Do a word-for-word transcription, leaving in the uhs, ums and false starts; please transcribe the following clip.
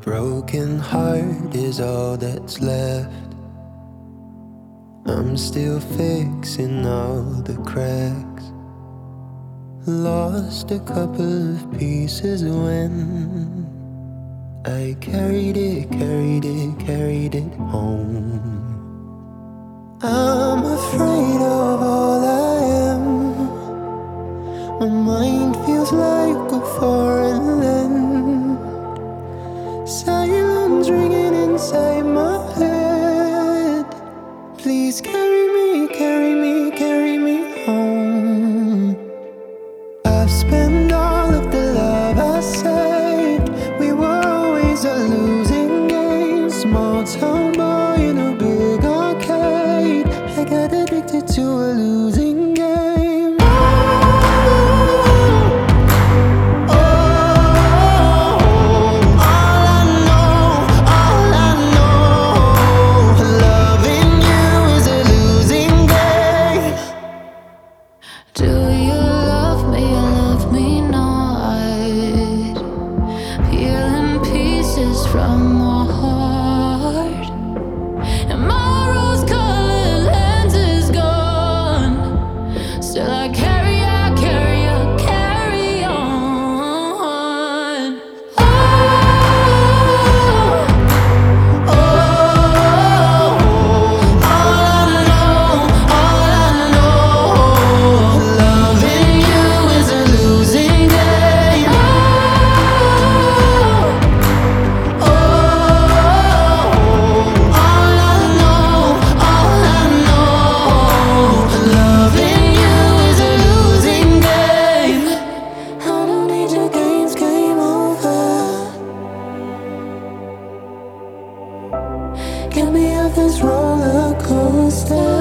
Broken heart is all that's left. I'm still fixing all the cracks. Lost a couple of pieces when I carried it, carried it, carried it home. I'm afraid of all I am. My mind feels like a foreign land. Silence ringing inside my head. Please carry me, carry me, carry me home. I've spent all of the love I saved. We were always a losing game. Small town boy in a big arcade. I got addicted to a losing game. Do you love me or love me not? Peeling pieces from my heart, and my rose-colored lens is gone. Still I carry, I carry, I carry on. Oh, oh, all I know, all I know. Loving you is a losing game. Oh, oh, all I know, all I know. Loving you is a losing game. I don't need your games, game over. Get me off this roller coaster.